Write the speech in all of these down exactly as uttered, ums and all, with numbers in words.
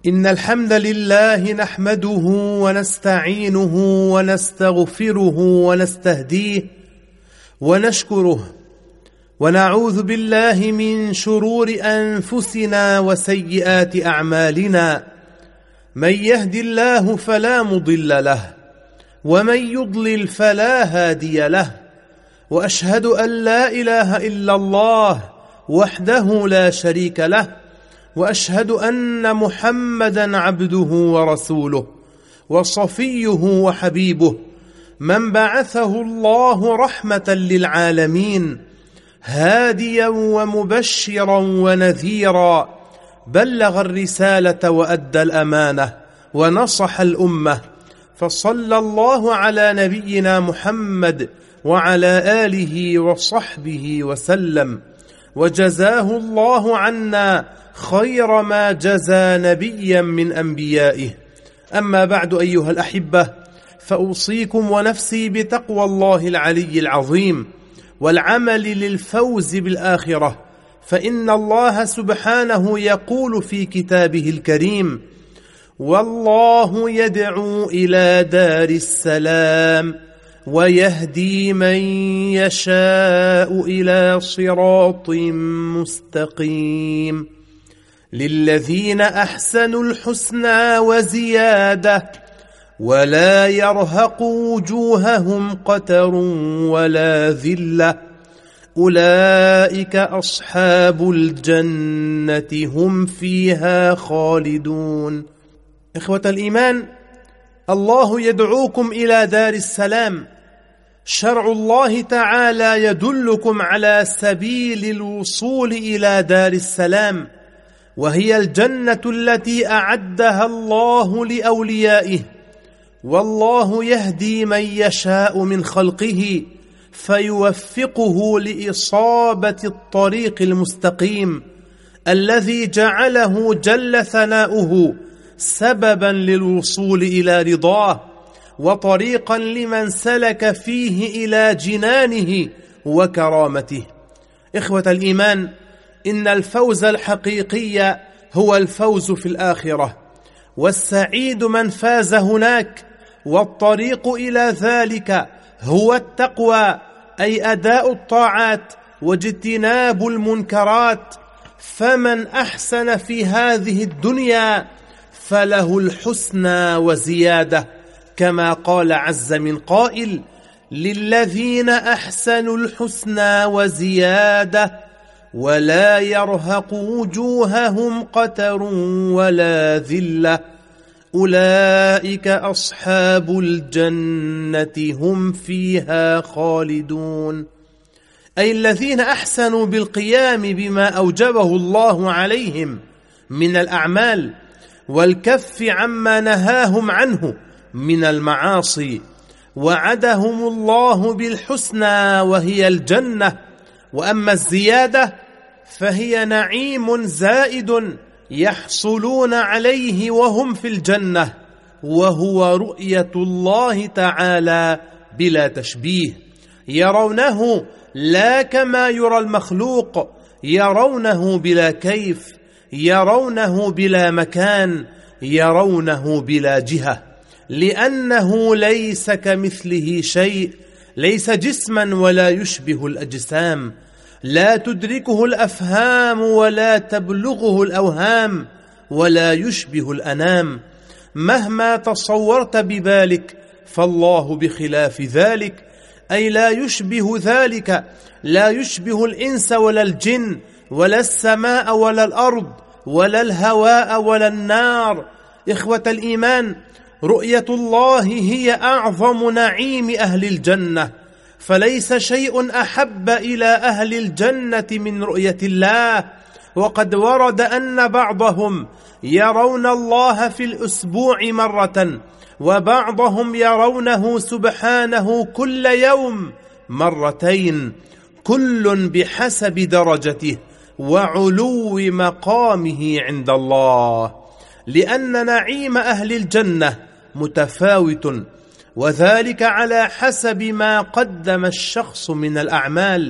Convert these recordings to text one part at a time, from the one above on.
إن الحمد لله نحمده ونستعينه ونستغفره ونستهديه ونشكره، ونعوذ بالله من شرور أنفسنا وسيئات أعمالنا. من يهد الله فلا مضل له، ومن يضلل فلا هادي له. وأشهد أن لا إله إلا الله وحده لا شريك له، وأشهد أن محمدًا عبده ورسوله وصفيه وحبيبه، من بعثه الله رحمة للعالمين، هاديا ومبشرا ونذيرا، بلغ الرسالة وأدى الأمانة ونصح الأمة. فصلى الله على نبينا محمد وعلى آله وصحبه وسلم، وجزاه الله عنا خير ما جزى نبيا من أنبيائه. أما بعد أيها الأحبة، فأوصيكم ونفسي بتقوى الله العلي العظيم والعمل للفوز بالآخرة، فإن الله سبحانه يقول في كتابه الكريم: والله يدعو إلى دار السلام ويهدي من يشاء إلى صراط مستقيم، للذين أحسنوا الحسنى وزيادة، ولا يرهق وجوههم قتر ولا ذلة، أولئك أصحاب الجنة هم فيها خالدون. إخوة الإيمان، الله يدعوكم إلى دار السلام. شرع الله تعالى يدلكم على سبيل الوصول إلى دار السلام، وهي الجنة التي أعدها الله لأوليائه. والله يهدي من يشاء من خلقه فيوفقه لإصابة الطريق المستقيم الذي جعله جل ثناؤه سببا للوصول إلى رضاه، وطريقا لمن سلك فيه إلى جنانه وكرامته. إخوة الإيمان، إن الفوز الحقيقي هو الفوز في الآخرة، والسعيد من فاز هناك، والطريق إلى ذلك هو التقوى، أي أداء الطاعات واجتناب المنكرات. فمن أحسن في هذه الدنيا فله الحسنى وزيادة، كما قال عز من قائل: للذين أحسنوا الحسنى وزيادة، ولا يرهق وجوههم قتر ولا ذلة، أولئك أصحاب الجنة هم فيها خالدون. أي الذين أحسنوا بالقيام بما أوجبه الله عليهم من الأعمال، والكف عما نهاهم عنه من المعاصي، وعدهم الله بالحسنى وهي الجنة. وأما الزيادة فهي نعيم زائد يحصلون عليه وهم في الجنة، وهو رؤية الله تعالى بلا تشبيه، يرونه لا كما يرى المخلوق، يرونه بلا كيف، يرونه بلا مكان، يرونه بلا جهة، لأنه ليس كمثله شيء، ليس جسما ولا يشبه الأجسام، لا تدركه الأفهام ولا تبلغه الأوهام، ولا يشبه الأنام. مهما تصورت ببالك فالله بخلاف ذلك، أي لا يشبه ذلك، لا يشبه الإنس ولا الجن ولا السماء ولا الأرض ولا الهواء ولا النار. إخوة الإيمان، رؤية الله هي أعظم نعيم أهل الجنة، فليس شيء أحب إلى أهل الجنة من رؤية الله. وقد ورد أن بعضهم يرون الله في الأسبوع مرة، وبعضهم يرونه سبحانه كل يوم مرتين، كل بحسب درجته وعلو مقامه عند الله، لأن نعيم أهل الجنة متفاوت، وذلك على حسب ما قدم الشخص من الأعمال.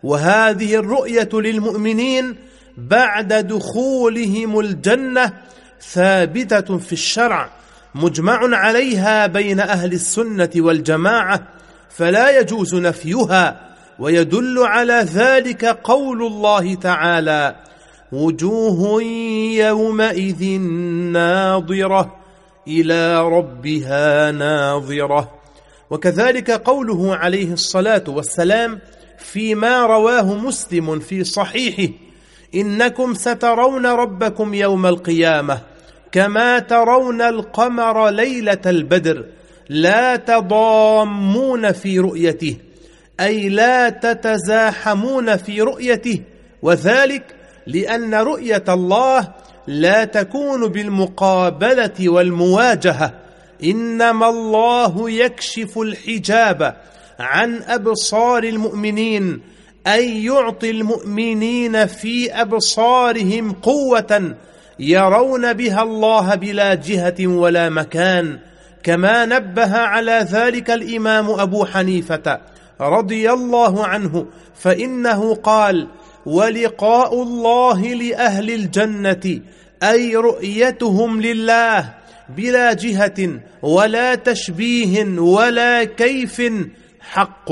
وهذه الرؤية للمؤمنين بعد دخولهم الجنة ثابتة في الشرع مجمع عليها بين أهل السنة والجماعة، فلا يجوز نفيها. ويدل على ذلك قول الله تعالى: وجوه يومئذ ناظرة إلى ربها ناظرة. وكذلك قوله عليه الصلاة والسلام فيما رواه مسلم في صحيحه: إنكم سترون ربكم يوم القيامة كما ترون القمر ليلة البدر لا تضامون في رؤيته، أي لا تتزاحمون في رؤيته، وذلك لأن رؤية الله لا تكون بالمقابلة والمواجهة، إنما الله يكشف الحجاب عن أبصار المؤمنين، أي يعطي المؤمنين في أبصارهم قوة يرون بها الله بلا جهة ولا مكان، كما نبه على ذلك الإمام أبو حنيفة رضي الله عنه، فإنه قال: ولقاء الله لأهل الجنة أي رؤيتهم لله بلا جهة ولا تشبيه ولا كيف حق.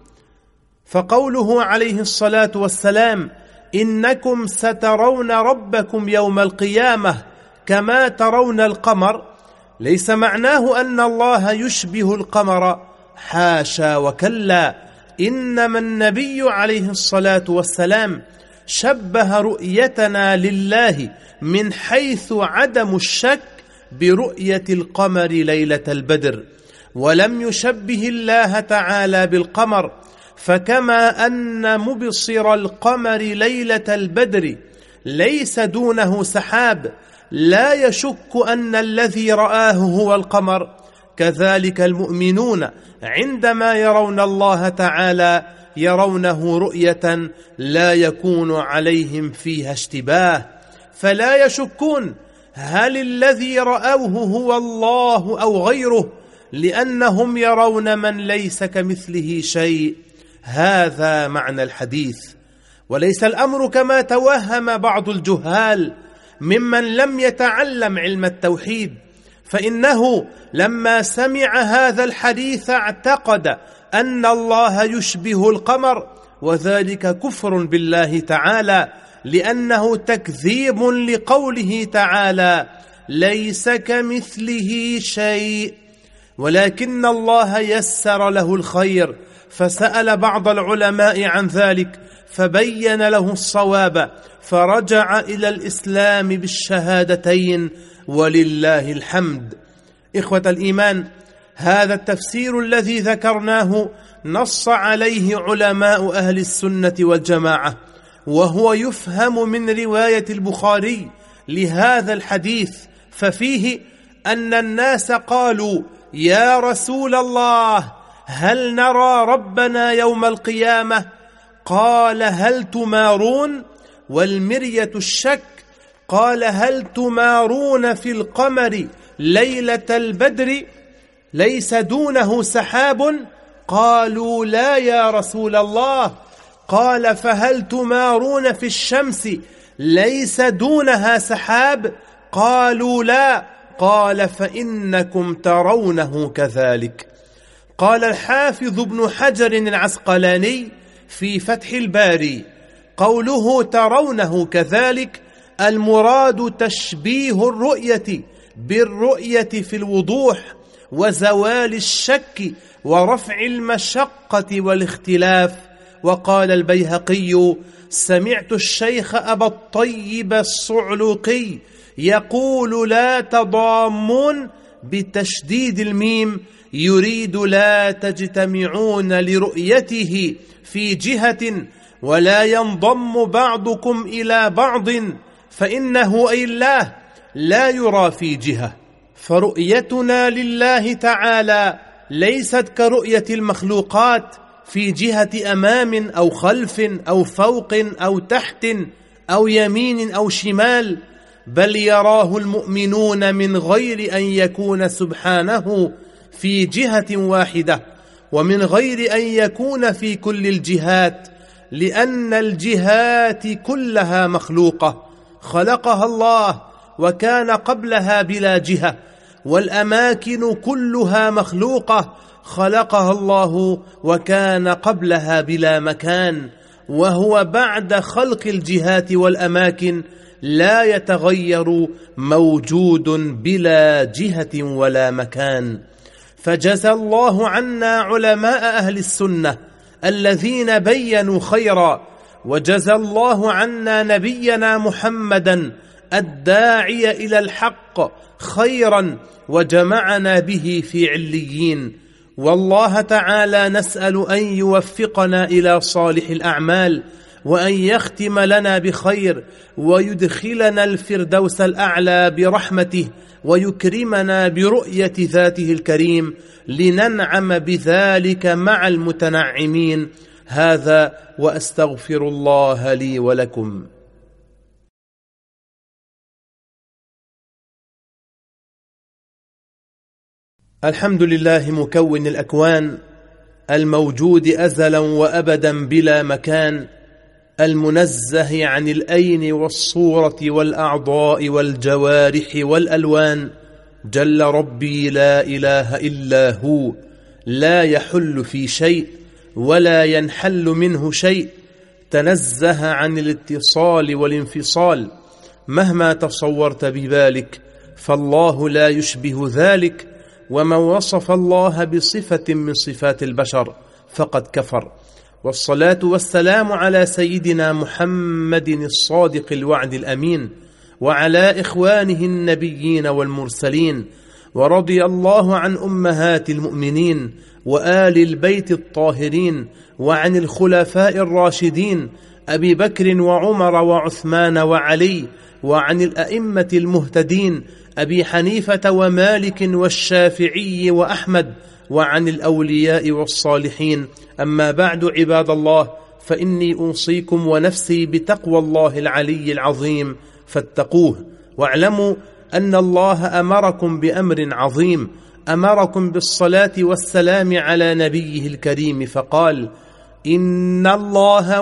فقوله عليه الصلاة والسلام: إنكم سترون ربكم يوم القيامة كما ترون القمر، ليس معناه أن الله يشبه القمر، حاشا وكلا، إنما النبي عليه الصلاة والسلام شبه رؤيتنا لله من حيث عدم الشك برؤية القمر ليلة البدر، ولم يشبه الله تعالى بالقمر، فكما أن مبصر القمر ليلة البدر ليس دونه سحاب لا يشك أن الذي رآه هو القمر، كذلك المؤمنون عندما يرون الله تعالى يرونه رؤية لا يكون عليهم فيها اشتباه، فلا يشكون هل الذي رأوه هو الله أو غيره، لأنهم يرون من ليس كمثله شيء. هذا معنى الحديث، وليس الأمر كما توهم بعض الجهال ممن لم يتعلم علم التوحيد، فإنه لما سمع هذا الحديث اعتقد أن الله يشبه القمر، وذلك كفر بالله تعالى، لأنه تكذيب لقوله تعالى: ليس كمثله شيء. ولكن الله يسر له الخير، فسأل بعض العلماء عن ذلك فبين له الصواب، فرجع إلى الإسلام بالشهادتين، ولله الحمد. إخوة الإيمان، هذا التفسير الذي ذكرناه نص عليه علماء أهل السنة والجماعة، وهو يفهم من رواية البخاري لهذا الحديث، ففيه أن الناس قالوا: يا رسول الله، هل نرى ربنا يوم القيامة؟ قال: هل تمارون؟ والمرية الشك. قال: هل تمارون في القمر ليلة البدر ليس دونه سحاب؟ قالوا: لا يا رسول الله. قال: فهل تمارون في الشمس ليس دونها سحاب؟ قالوا: لا. قال: فإنكم ترونه كذلك. قال الحافظ ابن حجر العسقلاني في فتح الباري: قوله ترونه كذلك المراد تشبيه الرؤية بالرؤية في الوضوح وزوال الشك ورفع المشقة والاختلاف. وقال البيهقي: سمعت الشيخ أبا الطيب الصعلوقي يقول: لا تضامون بتشديد الميم، يريد لا تجتمعون لرؤيته في جهة ولا ينضم بعضكم إلى بعض، فإنه أي الله لا يرى في جهة. فرؤيتنا لله تعالى ليست كرؤية المخلوقات في جهة أمام أو خلف أو فوق أو تحت أو يمين أو شمال، بل يراه المؤمنون من غير أن يكون سبحانه في جهة واحدة، ومن غير أن يكون في كل الجهات، لأن الجهات كلها مخلوقة خلقها الله وكان قبلها بلا جهة، والأماكن كلها مخلوقة خلقها الله وكان قبلها بلا مكان، وهو بعد خلق الجهات والأماكن لا يتغير، موجود بلا جهة ولا مكان. فجزى الله عنا علماء أهل السنة الذين بينوا خيرا، وجزى الله عنا نبينا محمدا الداعي إلى الحق خيرا وجمعنا به في عليين. والله تعالى نسأل أن يوفقنا إلى صالح الأعمال، وأن يختم لنا بخير، ويدخلنا الفردوس الأعلى برحمته، ويكرمنا برؤية ذاته الكريم لننعم بذلك مع المتنعمين. هذا وأستغفر الله لي ولكم. الحمد لله مكون الأكوان، الموجود أزلا وأبدا بلا مكان، المنزه عن الأين والصورة والأعضاء والجوارح والألوان. جل ربي لا إله إلا هو، لا يحل في شيء ولا ينحل منه شيء، تنزه عن الاتصال والانفصال مهما تصورت بذلك، فالله لا يشبه ذلك. ومن وصف الله بصفة من صفات البشر فقد كفر. والصلاة والسلام على سيدنا محمد الصادق الوعد الأمين، وعلى إخوانه النبيين والمرسلين. ورضي الله عن أمهات المؤمنين وآل البيت الطاهرين، وعن الخلفاء الراشدين أبي بكر وعمر وعثمان وعلي، وعن الأئمة المهتدين أبي حنيفة ومالك والشافعي وأحمد، وعن الأولياء والصالحين. أما بعد، عباد الله، فإني أوصيكم ونفسي بتقوى الله العلي العظيم، فاتقوه. واعلموا أن الله أمركم بأمر عظيم، أمركم بالصلاة والسلام على نبيه الكريم، فقال: إن الله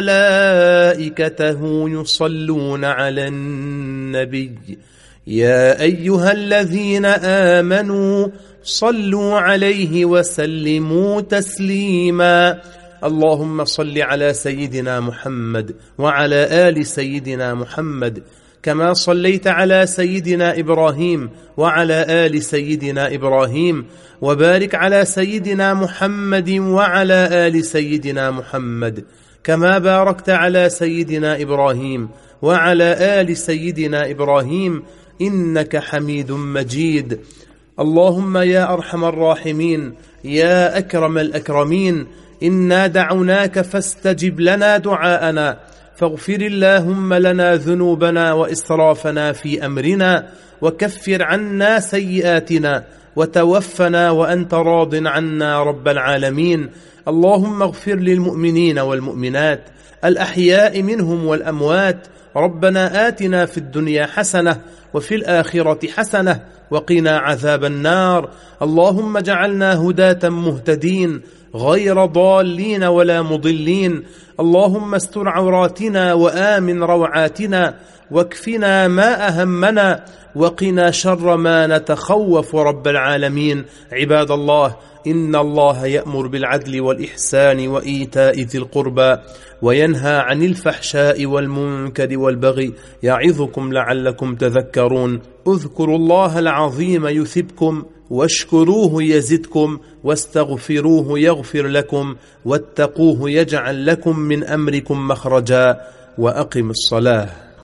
وملائكته يصلون على النبي يا أيها الذين آمنوا صلوا عليه وسلموا تسليما. اللهم صل على سيدنا محمد وعلى آل سيدنا محمد، كما صليت على سيدنا إبراهيم وعلى آل سيدنا إبراهيم، وبارك على سيدنا محمد وعلى آل سيدنا محمد، كما باركت على سيدنا إبراهيم وعلى آل سيدنا إبراهيم، إنك حميد مجيد. اللهم يا أرحم الراحمين، يا أكرم الأكرمين، إنا دعوناك فاستجب لنا دعاءنا، فاغفر اللهم لنا ذنوبنا وإسرافنا في أمرنا، وكفر عنا سيئاتنا، وتوفنا وأنت راض عنا رب العالمين. اللهم اغفر للمؤمنين والمؤمنات الأحياء منهم والأموات. ربنا آتنا في الدنيا حسنة وفي الآخرة حسنة وقنا عذاب النار. اللهم اجعلنا هداة مهتدين غير ضالين ولا مضلين. اللهم استر عوراتنا وآمن روعاتنا، واكفنا ما أهمنا، وقنا شر ما نتخوف رب العالمين. عباد الله، إن الله يأمر بالعدل والإحسان وإيتاء ذي القربى، وينهى عن الفحشاء والمنكر والبغي، يعظكم لعلكم تذكرون. اذكروا الله العظيم يثبكم، واشكروه يزدكم، واستغفروه يغفر لكم، واتقوه يجعل لكم من أمركم مخرجا. وأقم الصلاة.